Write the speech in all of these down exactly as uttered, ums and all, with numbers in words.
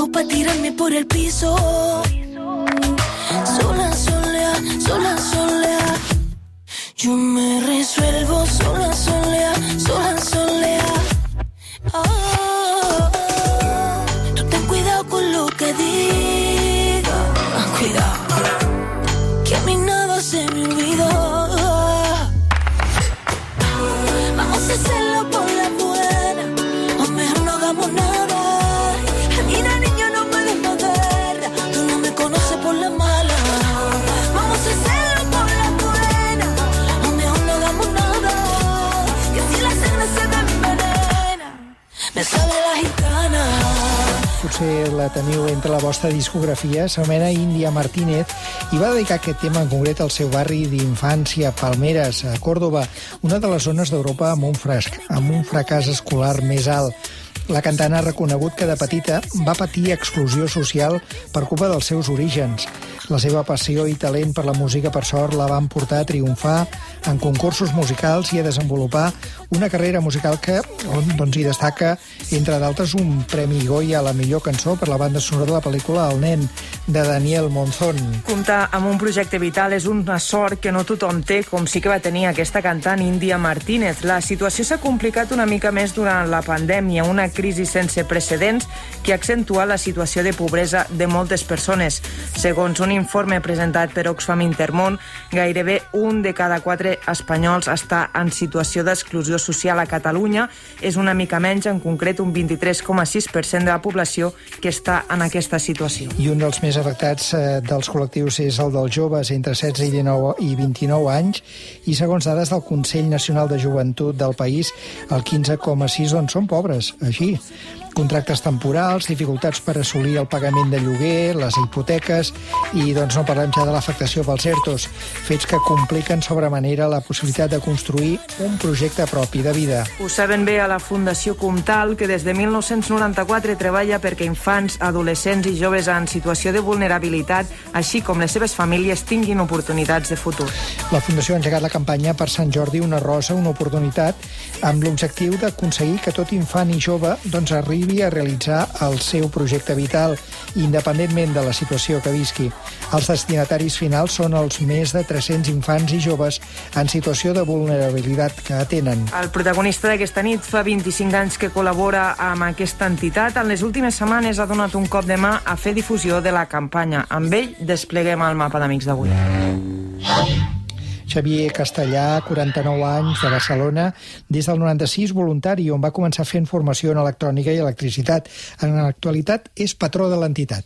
dejo pa' tirarme por el piso. Sola, sola, sola, sola. Yo me resuelvo sola, sola, sola, sola. Oh, tú ten cuidado con lo que digas. Cuidado, que a mí nada se me olvidó. Vamos a hacerlo por la buena, o mejor no hagamos nada. Mira, niño, no me des más guerra, tú no me conoces por la mala. Vamos a hacerlo por la buena, o mejor no hagamos nada. Que si la sangre se me envenena, me sale la gitana. Potser la teniu entre la vostra discografia, s'anomena Índia Martínez i va dedicar aquest tema en concret al seu barri d'infància, Palmeres, a Còrdova, una de les zones d'Europa amb un, fresc, amb un fracàs escolar més alt. La cantant ha reconegut que de petita va patir exclusió social per culpa dels seus orígens. La seva passió i talent per la música, per sort, la van portar a triomfar en concursos musicals i a desenvolupar una carrera musical que doncs, hi destaca, entre d'altres, un Premi Goya a la millor cançó per la banda sonora de la pel·lícula El nen, de Daniel Monzón. Comptar amb un projecte vital és una sort que no tothom té, com sí que va tenir aquesta cantant Índia Martínez. La situació s'ha complicat una mica més durant la pandèmia, una crisi sense precedents que ha accentuat la situació de pobresa de moltes persones. Segons un informe presentat per Oxfam Intermón, gairebé un de cada quatre espanyols està en situació d'exclusió social a Catalunya. És una mica menys, en concret un vint-i-tres coma sis per cent de la població que està en aquesta situació. I un dels més afectats eh, dels col·lectius és el dels joves entre setze i dinou i vint-i-nou anys, i segons dades del Consell Nacional de Joventut del país, el quinze coma sis doncs, són pobres, així. Contractes temporals, dificultats per assolir el pagament de lloguer, les hipoteques i doncs no parlem ja de l'afectació pels ERTOs, fets que compliquen sobremanera la possibilitat de construir un projecte propi de vida. Ho saben bé a la Fundació Comtal, que des de mil nou-cents noranta-quatre treballa perquè infants, adolescents i joves en situació de vulnerabilitat, així com les seves famílies, tinguin oportunitats de futur. La Fundació ha engegat la campanya Per Sant Jordi, una rosa, una oportunitat, amb l'objectiu d'aconseguir que tot infant i jove doncs, arribi a realitzar el seu projecte vital, independentment de la situació que visqui. Els destinataris finals són els més de tres-cents infants i joves en situació de vulnerabilitat que atenen. El protagonista d'aquesta nit fa vint-i-cinc anys que col·labora amb aquesta entitat. En les últimes setmanes ha donat un cop de mà a fer difusió de la campanya. Amb ell despleguem el mapa d'amics d'avui. Xavier Castellà, quaranta-nou anys, de Barcelona, des del noranta-sis voluntari, on va començar fent formació en electrònica i electricitat. En l'actualitat és patró de l'entitat.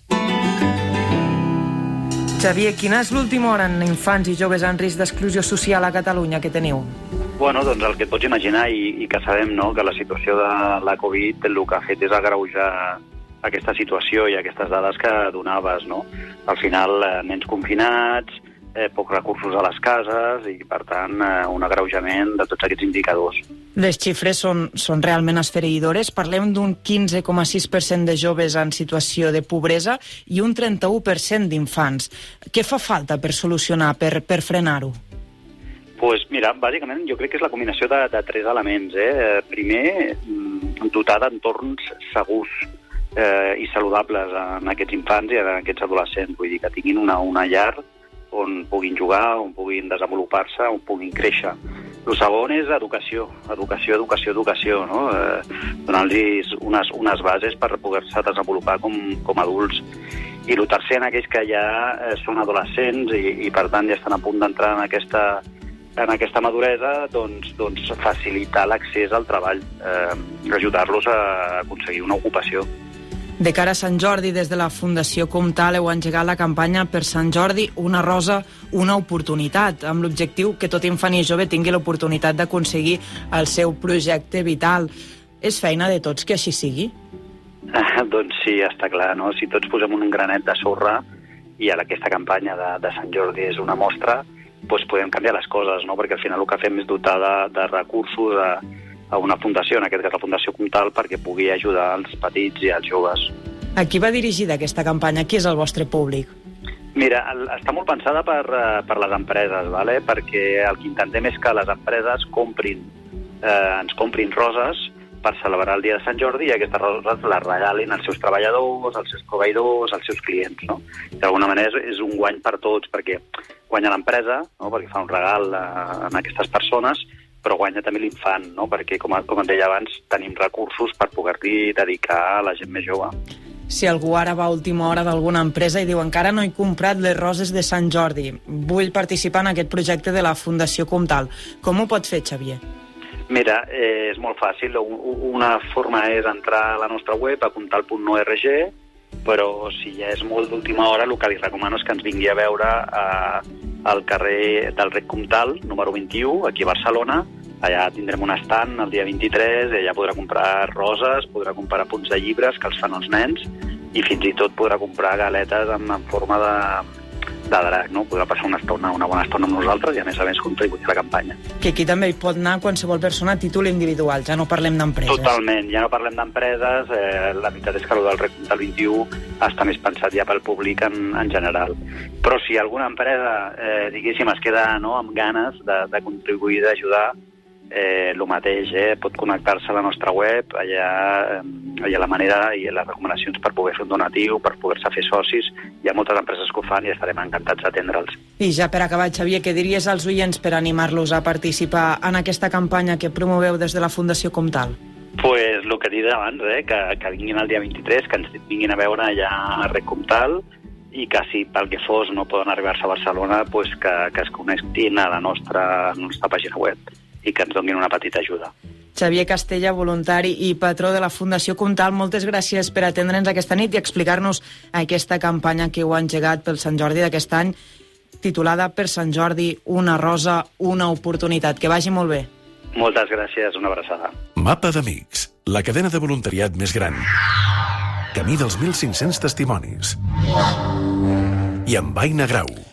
Xavier, quina és l'última hora en infants i joves en risc d'exclusió social a Catalunya que teniu? Bueno, doncs el que et pots imaginar i, i que sabem, no?, que la situació de la Covid el que ha fet és agreujar aquesta situació i aquestes dades que donaves, no? Al final, eh, nens confinats, Eh, pocs recursos a les cases i, per tant, eh, un agreujament de tots aquests indicadors. Les xifres són, són realment esfereïdores. Parlem d'un quinze coma sis per cent de joves en situació de pobresa i un trenta-u per cent d'infants. Què fa falta per solucionar, per, per frenar-ho? Pues mira, bàsicament jo crec que és la combinació de, de tres elements. Eh? Primer, dotar d'entorns segurs eh, i saludables en aquests infants i en aquests adolescents. Vull dir, que tinguin una, una llar on puguin jugar, on puguin desenvolupar-se, on puguin créixer. El segon és educació, educació, educació, educació, no? Eh, donar-los unes, unes bases per poder-se desenvolupar com, com adults. I el tercer, en aquells que ja eh, són adolescents i, i, per tant, ja estan a punt d'entrar en aquesta, en aquesta maduresa, doncs, doncs facilitar l'accés al treball, eh, ajudar-los a aconseguir una ocupació. De cara a Sant Jordi, des de la Fundació Comtal heu engegat la campanya Per Sant Jordi, una rosa, una oportunitat, amb l'objectiu que tot infant i jove tingui l'oportunitat d'aconseguir el seu projecte vital. És feina de tots que així sigui? Ah, doncs sí, està clar, no? Si tots posem un granet de sorra, i ara aquesta campanya de, de Sant Jordi és una mostra, doncs podem canviar les coses, no? Perquè al final el que fem és dotar de, de recursos a a una fundació, en aquest cas la Fundació Comtal, perquè pugui ajudar els petits i els joves. A qui va dirigida aquesta campanya? Qui és el vostre públic? Mira, el, està molt pensada per, per les empreses, ¿vale? Perquè el que intentem és que les empreses comprin, eh, ens comprin roses per celebrar el dia de Sant Jordi i aquestes roses les regalin als seus treballadors, als seus proveïdors, als seus clients, no? D'alguna manera és, és un guany per tots, perquè guanya l'empresa, no? Perquè fa un regal a, a aquestes persones, però guanya també l'infant, no? Perquè, com, com et deia abans, tenim recursos per poder-li dedicar a la gent més jove. Si algú ara va a última hora d'alguna empresa i diu encara no he comprat les roses de Sant Jordi, vull participar en aquest projecte de la Fundació Comtal, com ho pot fer, Xavier? Mira, eh, és molt fàcil. Una forma és entrar a la nostra web, a comtal punt org, però si ja és molt d'última hora, el que li recomano és que ens vingui a veure a, al carrer del Rec Comtal, número vint-i-u, aquí a Barcelona. Allà tindrem un estand el dia vint-i-tres, i allà podrà comprar roses, podrà comprar punts de llibres que els fan els nens, i fins i tot podrà comprar galetes en, en forma de, de drac, no? Podrà passar una estona, una bona estona amb nosaltres i a més a més contribuir a la campanya. Que aquí també hi pot anar qualsevol persona a títol individual, ja no parlem d'empreses. Totalment, ja no parlem d'empreses, eh, la veritat és que el del Rec Comtal vint-i-u està més pensat ja pel públic en, en general. Però si alguna empresa, eh, diguéssim, es queda, no, amb ganes de, de contribuir, d'ajudar, Eh, el mateix, eh? Pot connectar-se a la nostra web, allà eh, hi ha la manera i les recomanacions per poder fer un donatiu, per poder-se fer socis. Hi ha moltes empreses que ho fan i estarem encantats d'atendre'ls. I ja per acabar, Xavier, què diries als oients per animar-los a participar en aquesta campanya que promoveu des de la Fundació Comtal? Pues el que he dit abans, eh? que, que vinguin el dia vint-i-tres, que ens vinguin a veure allà a Rec Comtal, i que si pel que fos no poden arribar-se a Barcelona, pues que, que es connectin a la nostra, a la nostra pàgina web i que ens donin una petita ajuda. Xavier Castella, voluntari i patró de la Fundació Comtal, moltes gràcies per atendre'ns aquesta nit i explicar-nos aquesta campanya que heu engegat pel Sant Jordi d'aquest any, titulada Per Sant Jordi, una rosa, una oportunitat. Que vagi molt bé. Moltes gràcies, una abraçada. Mapa d'Amics, la cadena de voluntariat més gran. Camí dels mil cinc-cents testimonis. I amb Aina Grau.